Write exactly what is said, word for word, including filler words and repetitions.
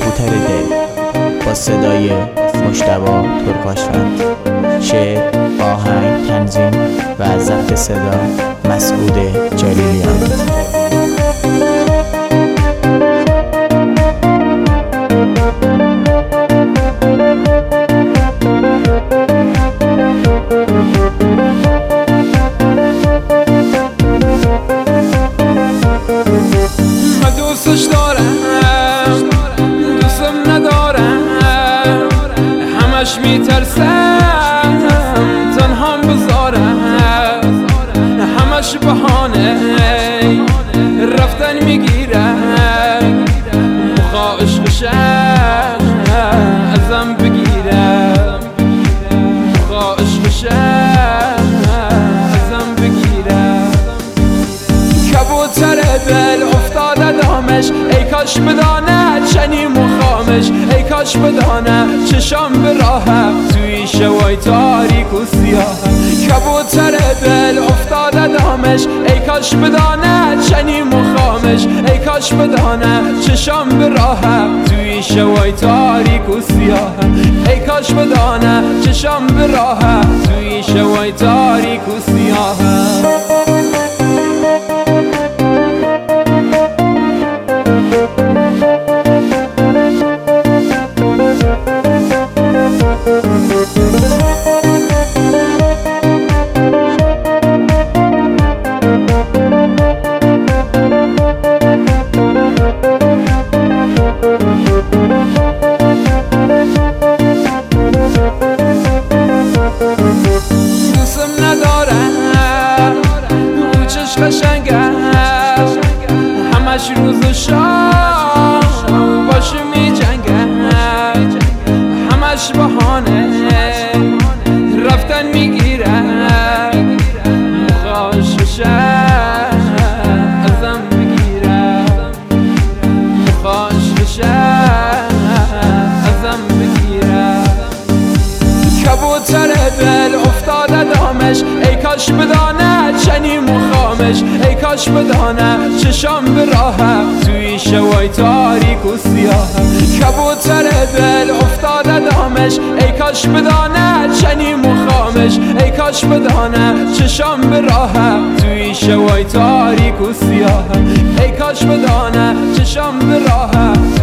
کبوتر دل با صدای مجتبی ترکاشفر، شعر، آهنگ، تنظیم و ضبط صدا مسعود جلیلیان. من دوستش دارم، دوستم ندارم، همش میترسم تنهام بذارم، همش بهانه رفتن میگیرم، مخوا عشقشم ازم بگیرم، مخوا عشقشم ازم بگیرم. کبوتر دل افتاده دامش، ای کاش بدانه چنین مخامش، ای کاش بدانه چشام به راهم توی شوای تاریک و سیاه. کبوتر دل افتاده دامش، ای کاش بدانه چنین مخامش، ای کاش بدانه چشام به راهم توی شوای تاریک و سیاه. ای کاش بدانه چشام به راهم توی شوای تاریک و سیاه. دوستم ندارم، او چشم قشنگه، همش روز و شام باشه می جنگه، همش بهانه رفتن میگیره، مخواش ازم بگیره، مخواش ازم بگیره. کبوتر دل افتاده دامش، ای کاش بدانه چنین مخامش، ای کاش بدانه چشام به راهم توی شوای تاریک و سیاه. کبوتر دل افتاده دامش، ای کاش بدانه چنین مخامش، ای کاش بدانه چشام به راهم توی شوای تاریک و سیاه. ای کاش بدانه چشام به راهم